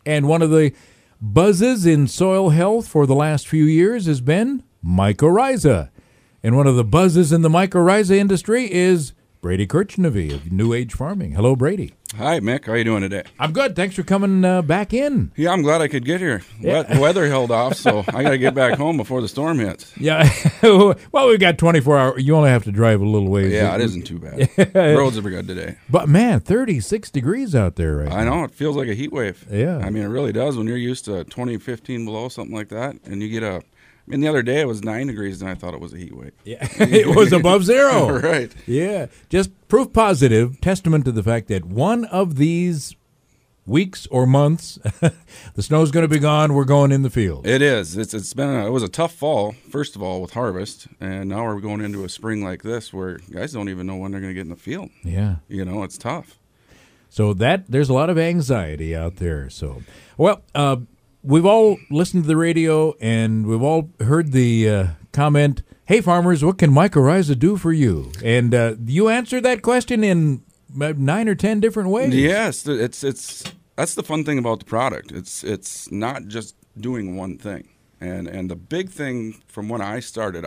And one of the buzzes in soil health for the last few years has been mycorrhiza. And one of the buzzes in the mycorrhiza industry is Brady Kirchnevy of New Age Farming. Hello, Brady. Hi, Mick. How you doing today? I'm good. Thanks for coming back in. Yeah, I'm glad I could get here. The weather held off, so I got to get back home before the storm hits. Yeah. Well, we've got 24 hours. You only have to drive a little ways. Yeah, it isn't too bad. Roads are good today. But, man, 36 degrees out there right now. I know. It feels like a heat wave. Yeah. I mean, it really does when you're used to 20, 15 below, something like that, and you get the other day it was 9 degrees, and I thought it was a heat wave. Yeah, it was above zero. Right. Yeah, just proof positive, testament to the fact that one of these weeks or months, the snow's going to be gone. We're going in the field. It is. It was a tough fall, first of all, with harvest, and now we're going into a spring like this where guys don't even know when they're going to get in the field. Yeah, it's tough. So there's a lot of anxiety out there. So, well. We've all listened to the radio, and we've all heard the comment, hey, farmers, what can mycorrhiza do for you? And you answered that question in 9 or 10 different ways. Yes, that's the fun thing about the product. It's not just doing one thing. And the big thing from when I started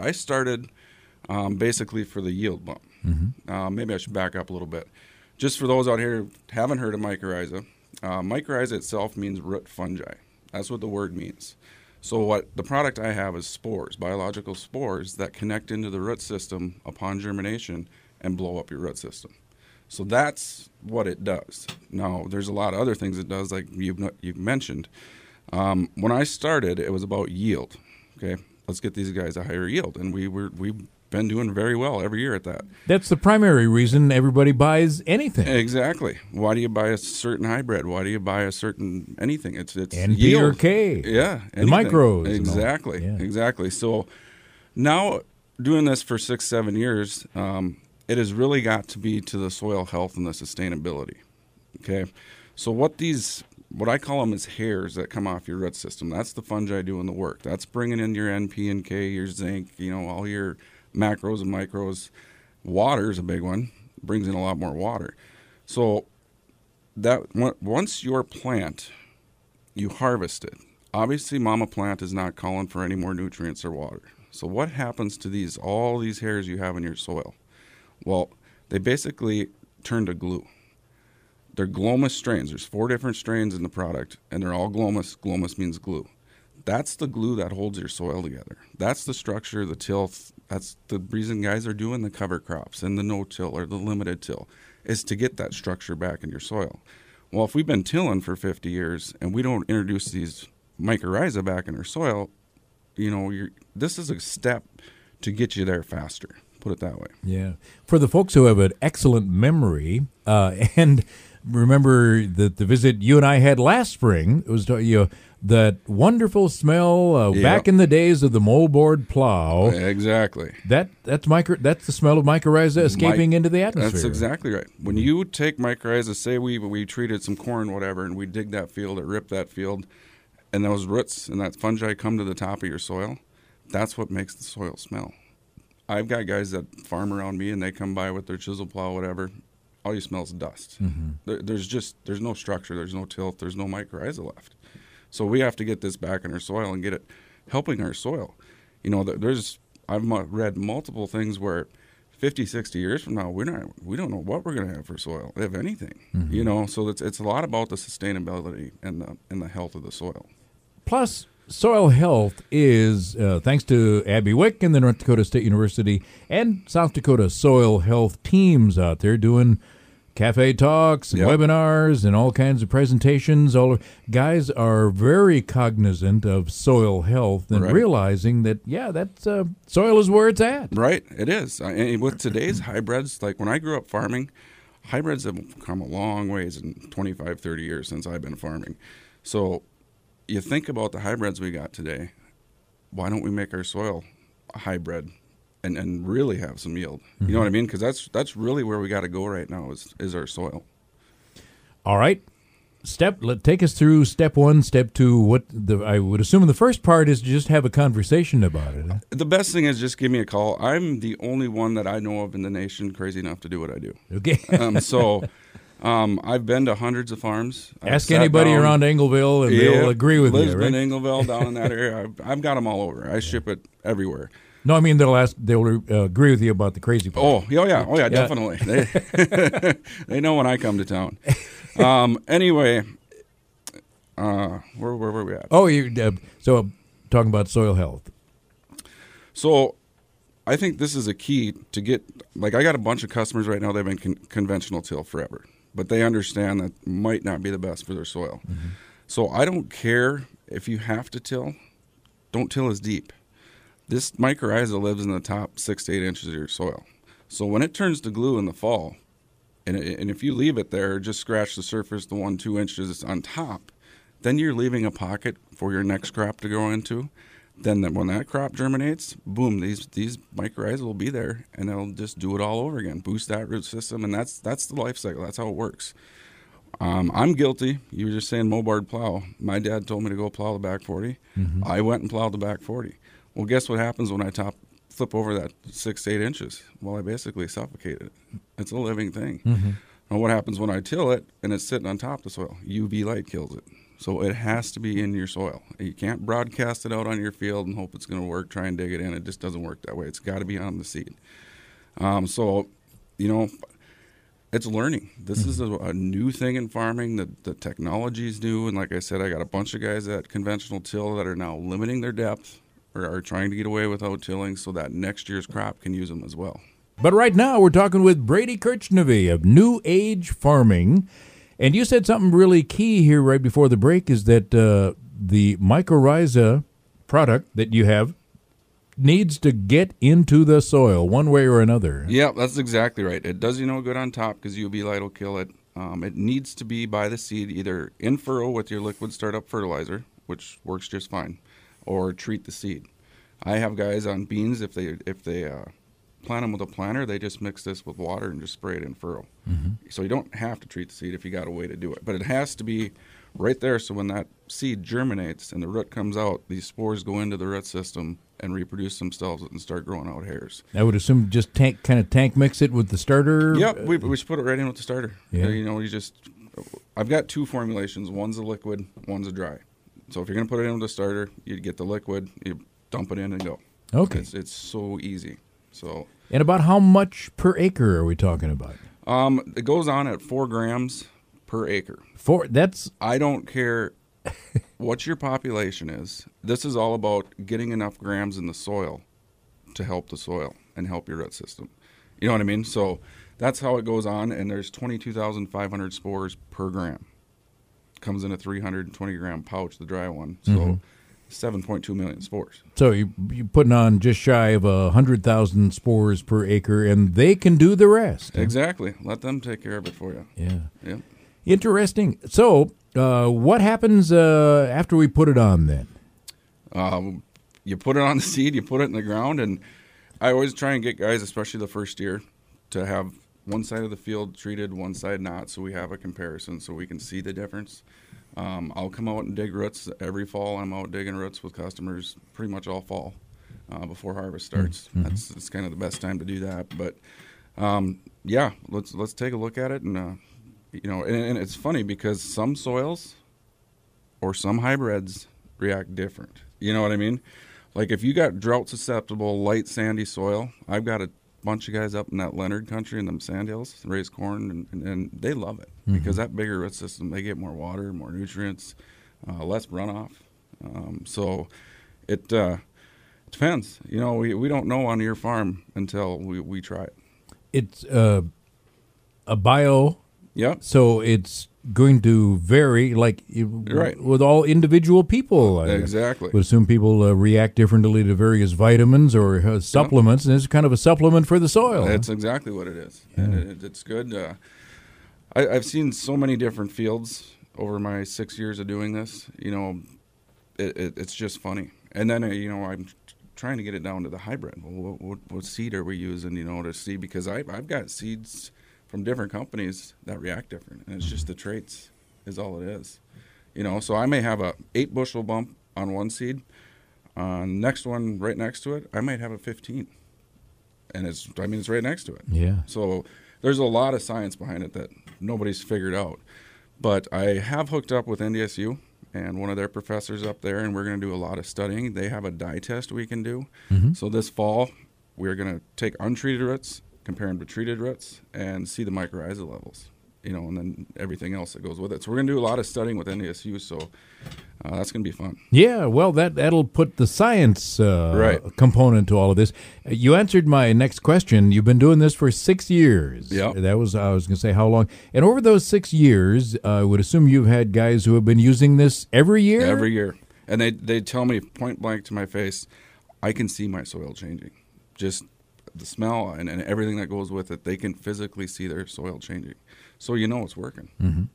basically for the yield bump. Mm-hmm. Maybe I should back up a little bit. Just for those out here who haven't heard of mycorrhiza, mycorrhiza itself means root fungi. That's what the word means. So what the product I have is spores, biological spores that connect into the root system upon germination and blow up your root system. So that's what it does. Now, there's a lot of other things it does, like you've mentioned. When I started, it was about yield. Okay, let's get these guys a higher yield, and we've been doing very well every year at that. That's the primary reason everybody buys anything. Exactly. Why do you buy a certain hybrid? Why do you buy a certain anything? It's NP yield. or K. Yeah. The micros. Exactly. Yeah. Exactly. So now doing this for 6-7 years, it has really got to be to the soil health and the sustainability. Okay. So what I call them is hairs that come off your root system. That's the fungi doing the work. That's bringing in your NP and K, your zinc, all your macros and micros. Water is a big one. Brings in a lot more water. So that once your plant, you harvest it. Obviously, mama plant is not calling for any more nutrients or water. So what happens to all these hairs you have in your soil? Well, they basically turn to glue. They're glomus strains. There's 4 different strains in the product, and they're all glomus. Glomus means glue. That's the glue that holds your soil together. That's the structure, the tilth. That's the reason guys are doing the cover crops and the no-till or the limited till, is to get that structure back in your soil. Well, if we've been tilling for 50 years and we don't introduce these mycorrhiza back in our soil, this is a step to get you there faster. Put it that way. Yeah. For the folks who have an excellent memory and remember the visit you and I had last spring, it was that wonderful smell back in the days of the moldboard plow. Exactly. That's the smell of mycorrhiza escaping into the atmosphere. That's exactly right. When you take mycorrhiza, say we treated some corn, whatever, and we dig that field or rip that field, and those roots and that fungi come to the top of your soil, that's what makes the soil smell. I've got guys that farm around me, and they come by with their chisel plow, whatever. All you smell is dust. Mm-hmm. There's no structure, there's no tilth, there's no mycorrhiza left. So we have to get this back in our soil and get it helping our soil. I've read multiple things where 50, 60 years from now, we don't know what we're going to have for soil, if anything. Mm-hmm. So it's a lot about the sustainability and the health of the soil. Plus, soil health is, thanks to Abby Wick and the North Dakota State University and South Dakota soil health teams out there doing cafe talks and webinars and all kinds of presentations. Guys are very cognizant of soil health and realizing that, soil is where it's at. Right, it is. And with today's hybrids, like when I grew up farming, hybrids have come a long ways in 25, 30 years since I've been farming. So you think about the hybrids we got today, why don't we make our soil a hybrid and really have some yield? You know what I mean? Because that's really where we got to go right now is our soil. All right. Take us through step 1, step 2. I would assume the first part is to just have a conversation about it. Huh? The best thing is just give me a call. I'm the only one that I know of in the nation crazy enough to do what I do. Okay. So I've been to hundreds of farms. Ask anybody around Engleville, and they'll agree with you, right? Lisbon, Engleville, down in that area. I've got them all over. I ship it everywhere. No, I mean they'll agree with you about the crazy part. Oh yeah, definitely. They know when I come to town. Anyway, where were we at? Oh, so talking about soil health. So I think this is a key to get. Like I got a bunch of customers right now. They've been conventional till forever, but they understand that might not be the best for their soil. Mm-hmm. So I don't care if you have to till. Don't till as deep. This mycorrhiza lives in the top 6 to 8 inches of your soil. So when it turns to glue in the fall, and if you leave it there, just scratch the surface the 1-2 inches on top, then you're leaving a pocket for your next crop to grow into. Then when that crop germinates, boom, these mycorrhiza will be there, and they'll just do it all over again, boost that root system, and that's the life cycle. That's how it works. I'm guilty. You were just saying Mobard plow. My dad told me to go plow the back 40. Mm-hmm. I went and plowed the back 40. Well, guess what happens when I flip over that 6 to 8 inches? Well, I basically suffocated it. It's a living thing. Mm-hmm. And what happens when I till it and it's sitting on top of the soil? UV light kills it. So it has to be in your soil. You can't broadcast it out on your field and hope it's going to work. Try and dig it in. It just doesn't work that way. It's got to be on the seed. So, it's learning. This is a new thing in farming. The technology is new. And like I said, I got a bunch of guys at conventional till that are now limiting their depth, or are trying to get away without tilling so that next year's crop can use them as well. But right now we're talking with Brady Kirchnevy of New Age Farming. And you said something really key here right before the break is that the mycorrhiza product that you have needs to get into the soil one way or another. Yeah, that's exactly right. It does you no good on top because UV light will kill it. It needs to be by the seed, either in furrow with your liquid startup fertilizer, which works just fine, or treat the seed. I have guys on beans, if they plant them with a planter, they just mix this with water and just spray it in furrow. Mm-hmm. So you don't have to treat the seed if you got a way to do it. But it has to be right there so when that seed germinates and the root comes out, these spores go into the root system and reproduce themselves and start growing out hairs. I would assume just tank mix it with the starter? Yep, we just put it right in with the starter. Yeah. I've got 2 formulations. One's a liquid, one's a dry. So if you're going to put it in with the starter, you get the liquid, you dump it in and go. Okay. It's so easy. So. And about how much per acre are we talking about? It goes on at 4 grams per acre. I don't care what your population is. This is all about getting enough grams in the soil to help the soil and help your root system. You know what I mean? So that's how it goes on, and there's 22,500 spores per gram. Comes in a 320-gram pouch, the dry one. So 7.2 million spores. So you're putting on just shy of 100,000 spores per acre, and they can do the rest. Huh? Exactly. Let them take care of it for you. Yeah. Interesting. So what happens after we put it on then? You put it on the seed, you put it in the ground, and I always try and get guys, especially the first year, to have one side of the field treated, one side not, so we have a comparison so we can see the difference. I'll come out and dig roots every fall. I'm out digging roots with customers pretty much all fall before harvest starts. Mm-hmm. That's kind of the best time to do that. But let's take a look at it, and and it's funny because some soils or some hybrids react different. You know what I mean? Like if you got drought susceptible, light sandy soil, I've got a bunch of guys up in that Leonard country in them sandhills raise corn, and they love it because that bigger root system, they get more water, more nutrients, less runoff. So it depends. We don't know on your farm until we try it. It's a bio. Yeah. So it's going to vary, like right. with all individual people. Exactly. I would assume people react differently to various vitamins or supplements, and it's kind of a supplement for the soil. That's exactly what it is, and it's good. I've seen so many different fields over my 6 years of doing this. It's just funny. And then I'm trying to get it down to the hybrid. Well, what seed are we using? To see, because I've got seeds from different companies that react different, and it's just the traits is all it is. So I may have a 8 bushel bump on one seed, next one right next to it, I might have a 15, and it's right next to it. Yeah. So there's a lot of science behind it that nobody's figured out. But I have hooked up with NDSU and one of their professors up there, and we're going to do a lot of studying. They have a dye test we can do. So this fall, we're going to take untreated roots, compare them to treated roots, and see the mycorrhizal levels, and then everything else that goes with it. So we're going to do a lot of studying with NDSU, so that's going to be fun. Yeah, well, that'll put the science component to all of this. You answered my next question. You've been doing this for 6 years. Yeah. I was going to say how long. And over those 6 years, I would assume you've had guys who have been using this every year? Every year. And they tell me point blank to my face, I can see my soil changing. Just the smell and everything that goes with it, they can physically see their soil changing. So it's working,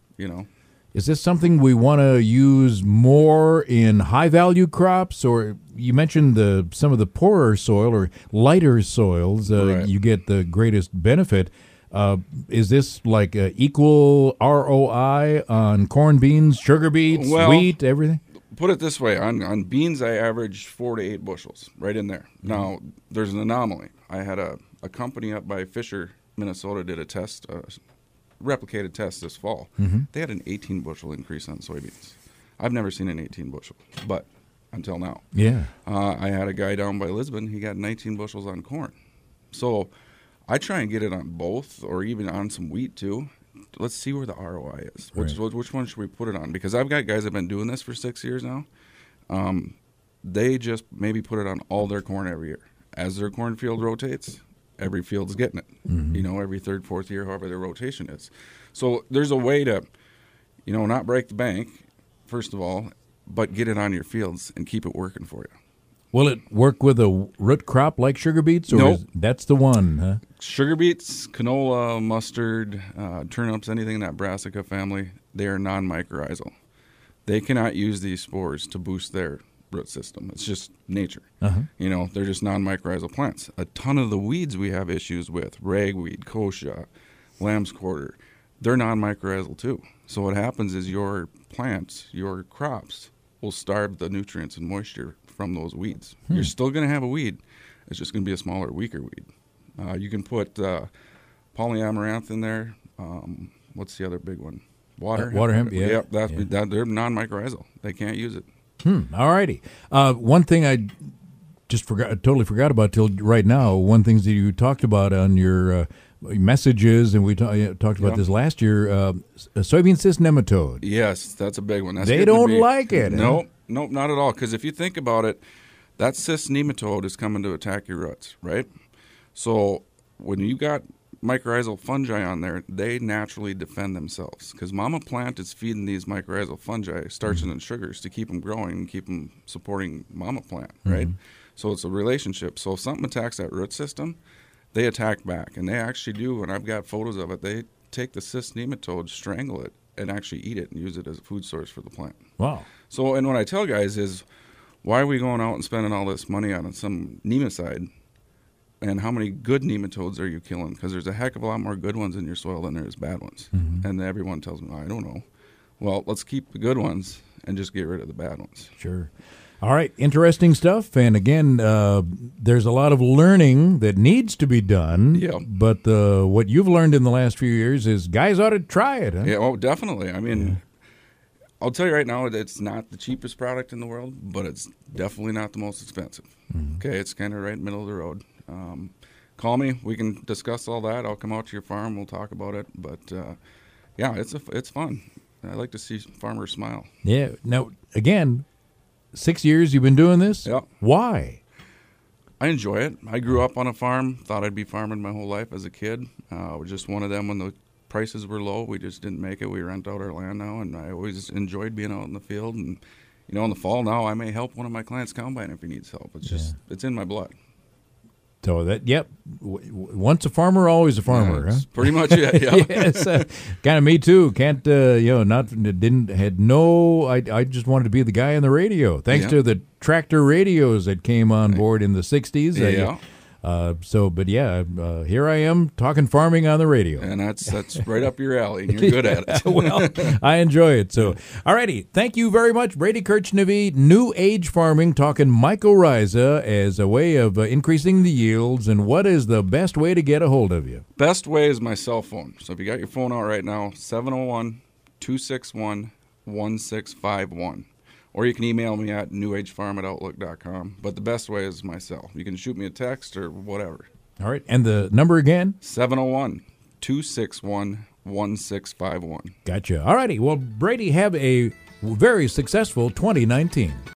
Is this something we want to use more in high-value crops? Or you mentioned some of the poorer soil or lighter soils, Right. you get the greatest benefit. Is this like equal ROI on corn, beans, sugar beets, wheat, everything? Put it this way, on beans I average 4 to 8 bushels, right in there. Now, there's an anomaly. I had a company up by Fisher, Minnesota, did a test, replicated test this fall. They had an 18 bushel increase on soybeans. I've never seen an 18 bushel, but until now. Yeah. I had a guy down by Lisbon, he got 19 bushels on corn. So I try and get it on both, or even on some wheat too. Let's see where the ROI is. Which one should we put it on? Because I've got guys that have been doing this for 6 years now. They just maybe put it on all their corn every year. As their cornfield rotates, every field's getting it. Every third, fourth year, however their rotation is. So there's a way to, not break the bank, first of all, but get it on your fields and keep it working for you. Will it work with a root crop like sugar beets? Or Nope. That's the one, huh? Sugar beets, canola, mustard, turnips, anything in that brassica family, they are non-mycorrhizal. They cannot use these spores to boost their root system. It's just nature. They're just non-mycorrhizal plants. A ton of the weeds we have issues with, ragweed, kochia, lamb's quarter, they're non-mycorrhizal too. So what happens is your plants, your crops, will starve the nutrients and moisture from those weeds. You're still going to have a weed. It's just going to be a smaller, weaker weed. You can put polyamaranth in there. What's the other big one? Water hemp, yeah. Yep, they're non-mycorrhizal. They can't use it. All righty. One thing I totally forgot about till right now. One thing that you talked about on your messages, and we talked about this last year, soybean cyst nematode. Yes, that's a big one. They don't like it. Nope, not at all. Because if you think about it, that cyst nematode is coming to attack your roots, right? So when you got mycorrhizal fungi on there, they naturally defend themselves because mama plant is feeding these mycorrhizal fungi starches and sugars to keep them growing and keep them supporting mama plant, right? So it's a relationship. So if something attacks that root system, they attack back, and they actually do, and I've got photos of it, they take the cyst nematode, strangle it, and actually eat it and use it as a food source for the plant. Wow. So, and what I tell guys is, why are we going out and spending all this money on some nematicide? And how many good nematodes are you killing? Because there's a heck of a lot more good ones in your soil than there is bad ones. And everyone tells me, I don't know. Well, let's keep the good ones and just get rid of the bad ones. Sure. All right, interesting stuff. And again, there's a lot of learning that needs to be done. Yeah. But what you've learned in the last few years is guys ought to try it. Huh? Yeah, well, definitely. I mean, I'll tell you right now, it's not the cheapest product in the world, but it's definitely not the most expensive. Okay, it's kind of right in the middle of the road. Call me. We can discuss all that. I'll come out to your farm. We'll talk about it. But, yeah, it's fun. I like to see farmers smile. Yeah. Now, again, 6 years you've been doing this? Yeah. Why? I enjoy it. I grew up on a farm. Thought I'd be farming my whole life as a kid. Was just one of them when the prices were low. We just didn't make it. We rent out our land now, and I always enjoyed being out in the field. And, in the fall now, I may help one of my clients combine if he needs help. It's just, it's in my blood. So that, yep, once a farmer, always a farmer, huh? Pretty much it. Yeah. Yes, kind of me too. Can't I just wanted to be the guy on the radio. Thanks to the tractor radios that came on board in the 60s. Yeah. But yeah, here I am talking farming on the radio. And that's right up your alley, and you're good at it. Well, I enjoy it. So, all righty. Thank you very much, Brady Kirchnevy, New Age Farming, talking mycorrhiza as a way of increasing the yields. And what is the best way to get a hold of you? Best way is my cell phone. So if you got your phone out right now, 701-261-1651. Or you can email me at newagefarm@outlook.com. But the best way is my cell. You can shoot me a text or whatever. All right. And the number again? 701-261-1651. Gotcha. All righty. Well, Brady, have a very successful 2019.